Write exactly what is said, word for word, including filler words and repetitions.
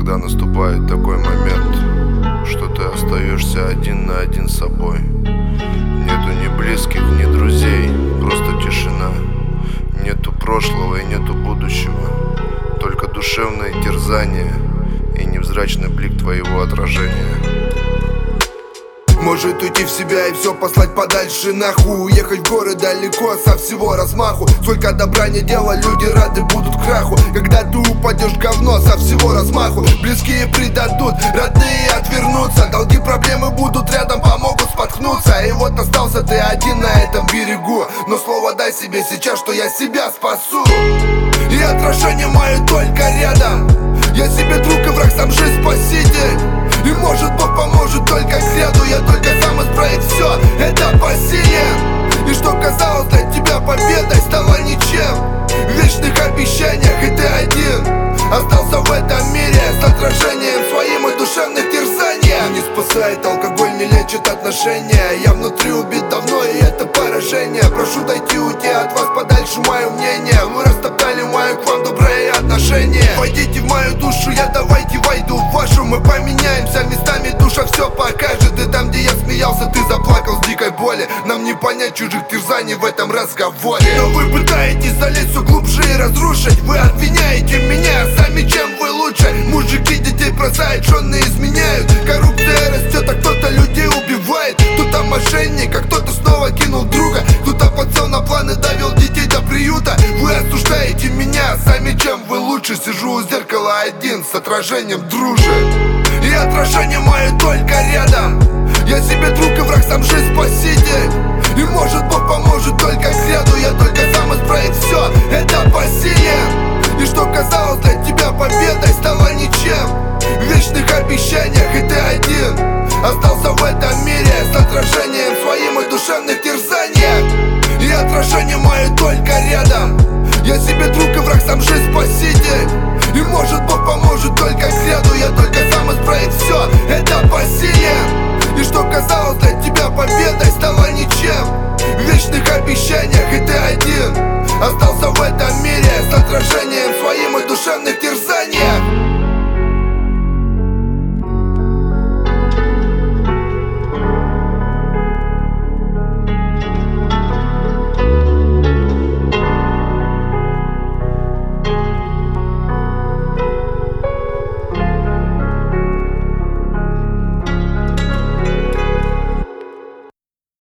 Когда наступает такой момент, что ты остаешься один на один с собой. Нету ни близких, ни друзей, просто тишина. Нету прошлого и нету будущего, только душевное терзание и невзрачный блик твоего отражения. Может уйти в себя и все послать подальше нахуй, уехать в горы далеко со всего размаху. Сколько добра не дело, люди рады будут краху. Когда ты упадешь в говно со всего размаху, близкие предадут, родные отвернутся. Долги, проблемы будут рядом, помогут споткнуться. И вот остался ты один на этом берегу, но слово дай себе сейчас, что я себя спасу. И отражение мое только рядом. Я себе друг и враг, сам жизнь спаситель. И может Бог поможет только к ряду. Я только сам исправить все, это по силе. И что казалось для тебя победой, стало ничем. В вечных обещаниях и ты один остался в этом мире с отражением своим и душевных терзаний. Не спасает алкоголь, не лечит отношения. Я внутри убит давно, и это поражение. Прошу дойти, уйти от вас подальше, мое мнение. Вы растоптали мое к вам доброе отношение. Войдите в мою душу, я давайте войду в вашу. Мы поменяемся местами, душа все покажет. И там, где я смеялся, ты заплакал с дикой боли. Нам не понять чужих терзаний в этом разговоре. Но вы пытаетесь залезть все глубже и разрушить. Вы обвиняете меня, сами чем вы лучше. Мужики детей бросают, жены изменяют. Коррупция растет, а кто-то людей убивает. Кто-то мошенник, а кто-то снова кинул друга. Кто-то подсел на планы, довел детей до приюта. Вы осуждаете меня, сами чем вы лучше. Сижу у зеркала один с отражением дружи. И отражение мое только рядом. Я себе друг и враг, сам жизнь спаситель. И может Бог поможет только к ряду. Я только сам исправить все, это по силе. И что казалось для тебя победой, стало ничем. В вечных обещаниях и ты один остался в этом мире с отражением своим и душевных терзаниях. И отражение мое только рядом.